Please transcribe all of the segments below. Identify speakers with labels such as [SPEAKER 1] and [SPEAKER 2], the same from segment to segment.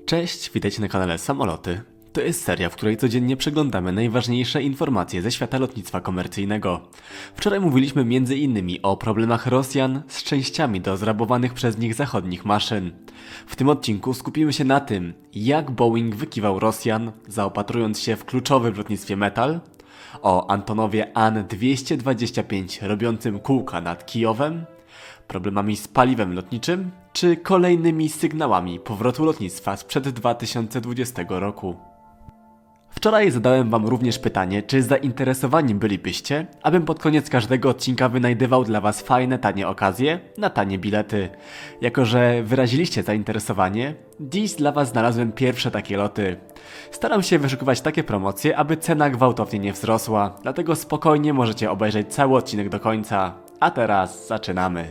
[SPEAKER 1] Cześć, witajcie na kanale Samoloty. To jest seria, w której codziennie przeglądamy najważniejsze informacje ze świata lotnictwa komercyjnego. Wczoraj mówiliśmy m.in. o problemach Rosjan z częściami do zrabowanych przez nich zachodnich maszyn. W tym odcinku skupimy się na tym, jak Boeing wykiwał Rosjan, zaopatrując się w kluczowy w lotnictwie metal, o Antonowie An-225 robiącym kółka nad Kijowem, problemami z paliwem lotniczym, czy kolejnymi sygnałami powrotu lotnictwa sprzed 2020 roku. Wczoraj zadałem wam również pytanie, czy zainteresowani bylibyście, abym pod koniec każdego odcinka wynajdywał dla was fajne, tanie okazje na tanie bilety. Jako że wyraziliście zainteresowanie, dziś dla was znalazłem pierwsze takie loty. Staram się wyszukiwać takie promocje, aby cena gwałtownie nie wzrosła, dlatego spokojnie możecie obejrzeć cały odcinek do końca. A teraz zaczynamy.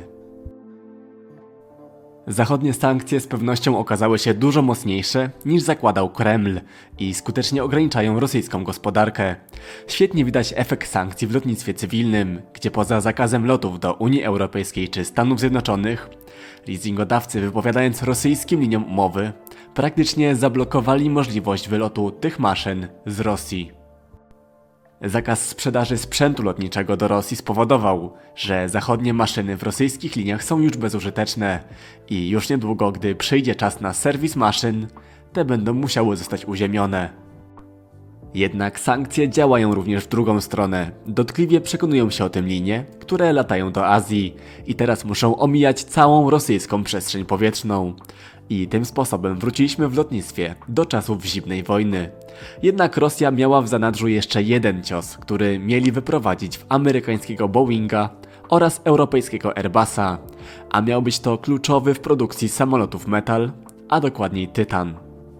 [SPEAKER 1] Zachodnie sankcje z pewnością okazały się dużo mocniejsze niż zakładał Kreml i skutecznie ograniczają rosyjską gospodarkę. Świetnie widać efekt sankcji w lotnictwie cywilnym, gdzie poza zakazem lotów do Unii Europejskiej czy Stanów Zjednoczonych, leasingodawcy wypowiadając rosyjskim liniom umowy, praktycznie zablokowali możliwość wylotu tych maszyn z Rosji. Zakaz sprzedaży sprzętu lotniczego do Rosji spowodował, że zachodnie maszyny w rosyjskich liniach są już bezużyteczne i już niedługo, gdy przyjdzie czas na serwis maszyn, te będą musiały zostać uziemione. Jednak sankcje działają również w drugą stronę. Dotkliwie przekonują się o tym linie, które latają do Azji i teraz muszą omijać całą rosyjską przestrzeń powietrzną. I tym sposobem wróciliśmy w lotnictwie do czasów zimnej wojny. Jednak Rosja miała w zanadrzu jeszcze jeden cios, który mieli wyprowadzić w amerykańskiego Boeinga oraz europejskiego Airbusa, a miał być to kluczowy w produkcji samolotów metal, a dokładniej tytan.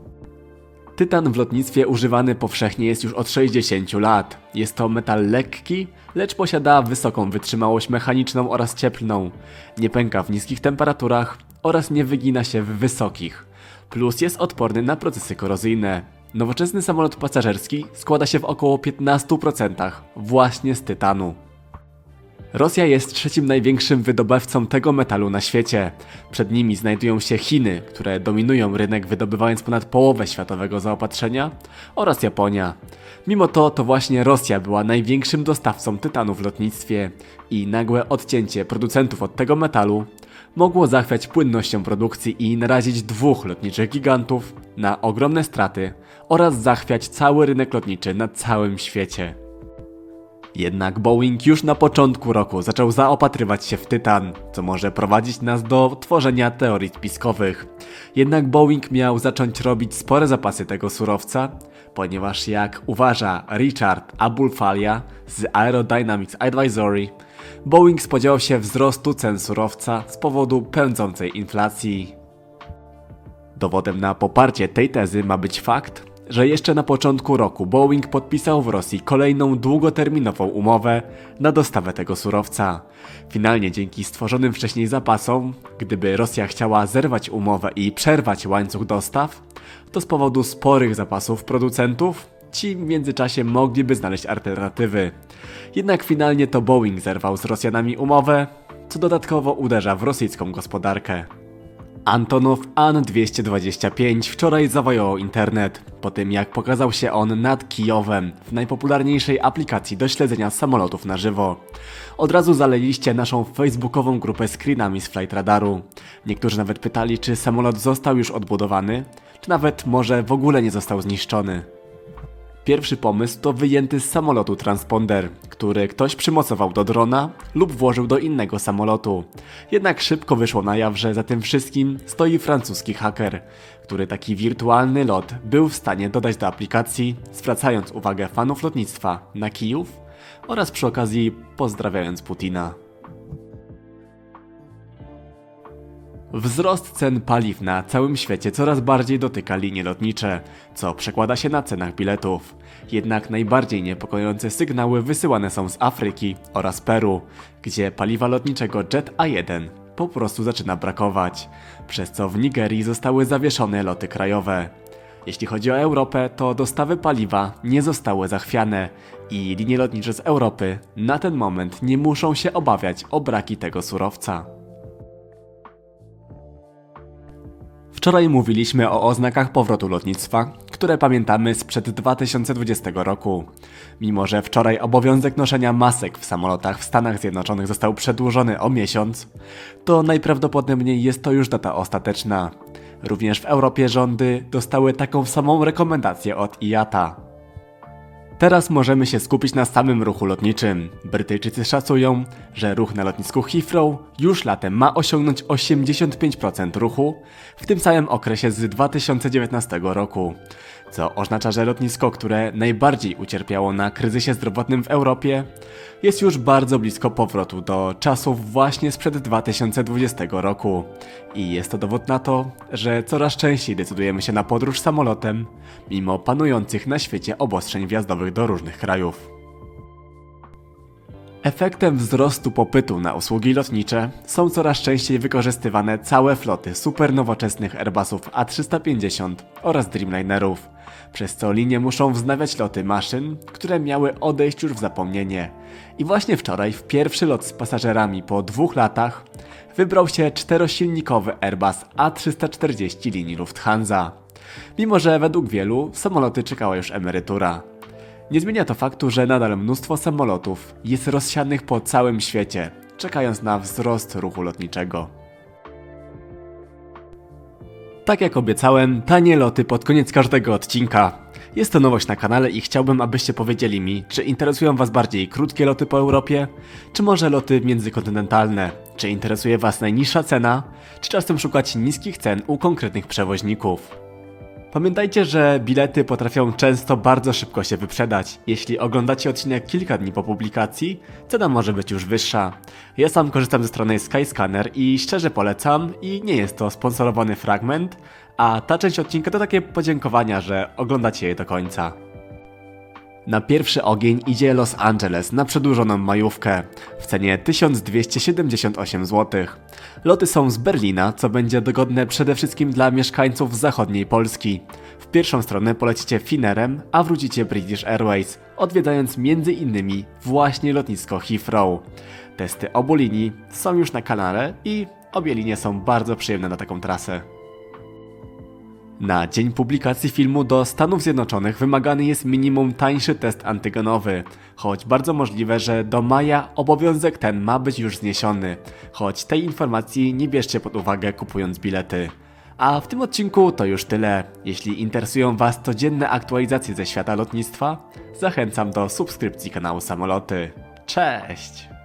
[SPEAKER 1] Tytan w lotnictwie używany powszechnie jest już od 60 lat. Jest to metal lekki, lecz posiada wysoką wytrzymałość mechaniczną oraz cieplną. Nie pęka w niskich temperaturach oraz nie wygina się w wysokich. Plus jest odporny na procesy korozyjne. Nowoczesny samolot pasażerski składa się w około 15% właśnie z tytanu. Rosja jest trzecim największym wydobywcą tego metalu na świecie. Przed nimi znajdują się Chiny, które dominują rynek wydobywając ponad połowę światowego zaopatrzenia, oraz Japonia. Mimo to właśnie Rosja była największym dostawcą tytanu w lotnictwie i nagłe odcięcie producentów od tego metalu mogło zachwiać płynnością produkcji i narazić dwóch lotniczych gigantów na ogromne straty oraz zachwiać cały rynek lotniczy na całym świecie. Jednak Boeing już na początku roku zaczął zaopatrywać się w tytan, co może prowadzić nas do tworzenia teorii spiskowych. Jednak Boeing miał zacząć robić spore zapasy tego surowca, ponieważ jak uważa Richard Abulfalya z Aerodynamics Advisory, Boeing spodziewał się wzrostu cen surowca z powodu pędzącej inflacji. Dowodem na poparcie tej tezy ma być fakt, że jeszcze na początku roku Boeing podpisał w Rosji kolejną długoterminową umowę na dostawę tego surowca. Finalnie dzięki stworzonym wcześniej zapasom, gdyby Rosja chciała zerwać umowę i przerwać łańcuch dostaw, to z powodu sporych zapasów producentów ci w międzyczasie mogliby znaleźć alternatywy. Jednak finalnie to Boeing zerwał z Rosjanami umowę, co dodatkowo uderza w rosyjską gospodarkę. Antonov An-225 wczoraj zawojował internet, po tym jak pokazał się on nad Kijowem w najpopularniejszej aplikacji do śledzenia samolotów na żywo. Od razu zaleliście naszą facebookową grupę screenami z flight radaru. Niektórzy nawet pytali, czy samolot został już odbudowany, czy nawet może w ogóle nie został zniszczony. Pierwszy pomysł to wyjęty z samolotu transponder, który ktoś przymocował do drona lub włożył do innego samolotu. Jednak szybko wyszło na jaw, że za tym wszystkim stoi francuski haker, który taki wirtualny lot był w stanie dodać do aplikacji, zwracając uwagę fanów lotnictwa na Kijów oraz przy okazji pozdrawiając Putina. Wzrost cen paliw na całym świecie coraz bardziej dotyka linie lotnicze, co przekłada się na cenach biletów. Jednak najbardziej niepokojące sygnały wysyłane są z Afryki oraz Peru, gdzie paliwa lotniczego Jet A1 po prostu zaczyna brakować, przez co w Nigerii zostały zawieszone loty krajowe. Jeśli chodzi o Europę, to dostawy paliwa nie zostały zachwiane i linie lotnicze z Europy na ten moment nie muszą się obawiać o braki tego surowca. Wczoraj mówiliśmy o oznakach powrotu lotnictwa, które pamiętamy sprzed 2020 roku. Mimo że wczoraj obowiązek noszenia masek w samolotach w Stanach Zjednoczonych został przedłużony o miesiąc, to najprawdopodobniej jest to już data ostateczna. Również w Europie rządy dostały taką samą rekomendację od IATA. Teraz możemy się skupić na samym ruchu lotniczym. Brytyjczycy szacują, że ruch na lotnisku Heathrow już latem ma osiągnąć 85% ruchu w tym samym okresie z 2019 roku. Co oznacza, że lotnisko, które najbardziej ucierpiało na kryzysie zdrowotnym w Europie, jest już bardzo blisko powrotu do czasów właśnie sprzed 2020 roku. I jest to dowód na to, że coraz częściej decydujemy się na podróż samolotem, mimo panujących na świecie obostrzeń wjazdowych do różnych krajów. Efektem wzrostu popytu na usługi lotnicze są coraz częściej wykorzystywane całe floty supernowoczesnych Airbusów A350 oraz Dreamlinerów, przez co linie muszą wznawiać loty maszyn, które miały odejść już w zapomnienie. I właśnie wczoraj w pierwszy lot z pasażerami po 2 latach wybrał się 4-silnikowy Airbus A340 linii Lufthansa. Mimo że według wielu samoloty czekała już emerytura. Nie zmienia to faktu, że nadal mnóstwo samolotów jest rozsianych po całym świecie, czekając na wzrost ruchu lotniczego. Tak jak obiecałem, tanie loty pod koniec każdego odcinka. Jest to nowość na kanale i chciałbym, abyście powiedzieli mi, czy interesują Was bardziej krótkie loty po Europie, czy może loty międzykontynentalne? Czy interesuje Was najniższa cena, czy czasem szukać niskich cen u konkretnych przewoźników? Pamiętajcie, że bilety potrafią często bardzo szybko się wyprzedać. Jeśli oglądacie odcinek kilka dni po publikacji, cena może być już wyższa. Ja sam korzystam ze strony Skyscanner i szczerze polecam i nie jest to sponsorowany fragment, a ta część odcinka to takie podziękowania, że oglądacie je do końca. Na pierwszy ogień idzie Los Angeles na przedłużoną majówkę w cenie 1278 zł. Loty są z Berlina, co będzie dogodne przede wszystkim dla mieszkańców zachodniej Polski. W pierwszą stronę polecicie Finnairem, a wrócicie British Airways, odwiedzając m.in. właśnie lotnisko Heathrow. Testy obu linii są już na kanale i obie linie są bardzo przyjemne na taką trasę. Na dzień publikacji filmu do Stanów Zjednoczonych wymagany jest minimum tańszy test antygenowy, choć bardzo możliwe, że do maja obowiązek ten ma być już zniesiony, choć tej informacji nie bierzcie pod uwagę kupując bilety. A w tym odcinku to już tyle. Jeśli interesują Was codzienne aktualizacje ze świata lotnictwa, zachęcam do subskrypcji kanału Samoloty. Cześć!